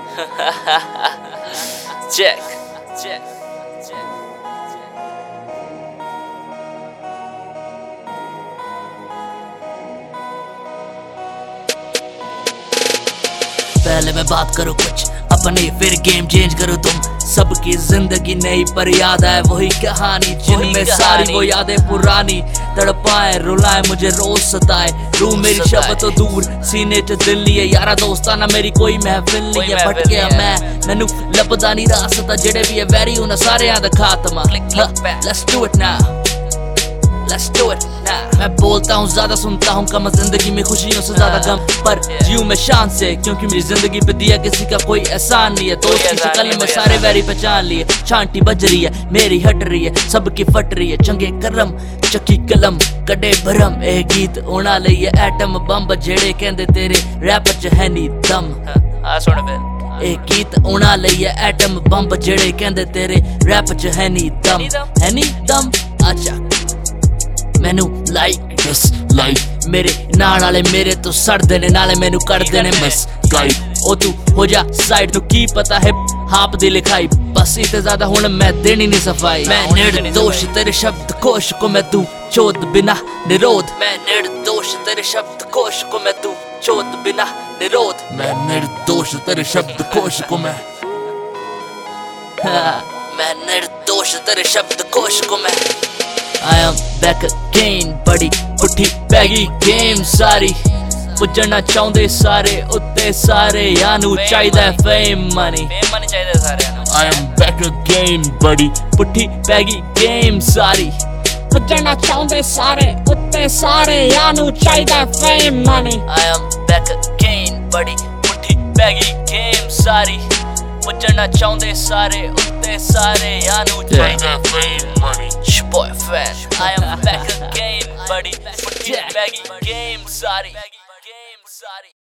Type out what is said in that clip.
check. पहले मैं बात करूँ कुछ अपनी, फिर गेम चेंज करो तुम। सबकी जिंदगी नई पर याद आए वही कहानी, जिनमें सारी वो यादें पुरानी। तड़पाए रुलाए मुझे रोज सताए, रू मेरी शब्द तो दूर सीने च दिल नहीं है। यारा दोस्ताना मेरी कोई महफिल नहीं है। भटके मैनू लभदा नहीं रास्ता, जेड़े भी है वैरी उन्हें सारे दा खात्मा। Let's do it now, let's do it now। मैं बोलता हूँ ज्यादा सुनता हूँ कम, जिंदगी में खुशियों से ज्यादा गम। पर जीऊं मैं शान से, क्योंकि मेरी जिंदगी पे दिया किसी का कोई एहसान नहीं है। दोस्त की शक्ल में सारे वैरी पहचान लिए। छांटी बज रही है मेरी हट रही है, सबकी फट रही है। चंगे करम चक्की कलम कड़े भरम, ए गीत उना लईए एटम बम। जेड़े कहंदे तेरे रैप च है नी दम। सुन फिर ए गीत उना लईए एटम बम, जेड़े कहंदे तेरे रैप च है नी दम। है नी दम। अच्छा मैनू लाइक डिसलाइक मेरे नाल वाले मेरे तो सड़दे ने, नाले मैनू कड़दे ने बस गाइड। ओ तू हो जा साइड, तू की पता है हाप दी लिखाई। बस इतने ज्यादा हुण मैं देनी नहीं सफाई। मैं निर्दोष तेरे शब्द कोश को मैं तू चोद बिना निरोध। मैं निर्दोष तेरे शब्द कोश को मैं तू चोद बिना निरोध। मैं निर्दोष तेरे शब्द कोश को मैं निर्दोष तेरे शब्द कोश को मैं। I am back again, बड़ी पुठी पैगी गेम सारी। पुज्जना चाਹੁੰਦੇ सारे उत्ते सारे, यानू चाहिदा फेम मनी चाहिदा सारे। I am back again, बड़ी पुठी पैगी गेम सारी। पुज्जना चाਹੁੰਦੇ सारे उत्ते सारे, यानू चाहिदा fame money. I am back again, बड़ी पुठी पैगी गेम सारी। पुज्जना चाਹੁੰਦੇ सारे उत्ते सारे, यानू चाहिदा fame money. Boy fan, I am back again, buddy. Baggy game, sorry.